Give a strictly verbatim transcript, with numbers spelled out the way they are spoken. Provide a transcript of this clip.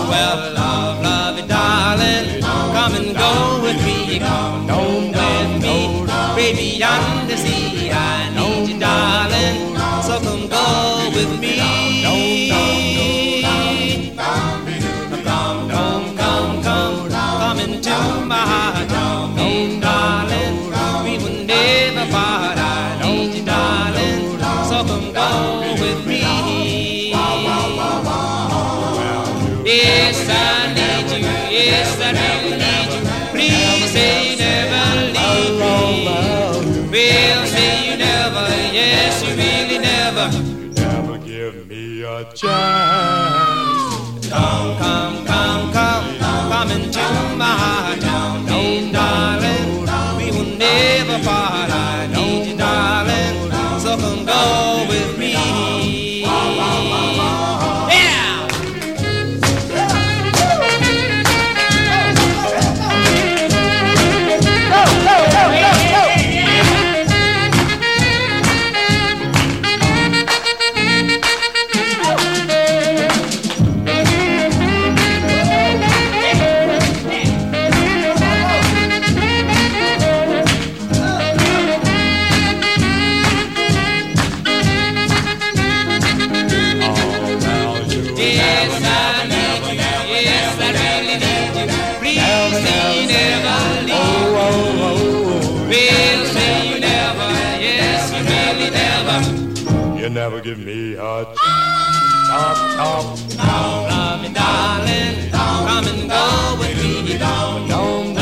Well, love, love you, darling. Come and go with me. Come on with me. Baby, yonder sea, I need you, darling. So come go with me. Come, come, come, come, come into my heart. Come, darling. We will never part. I need you, darling. So come go with me. Yes, I need you. Yes, I really need you. Please say you never leave me. Well, say you never. Yes, you really never. You never give me a chance. Come, come, come, come, come into my heart. Don't, darling, we will never part. I need you, darling, so come go with me. You never give me a chop, chop. Love me, darling. Come and go with me. Don't, don't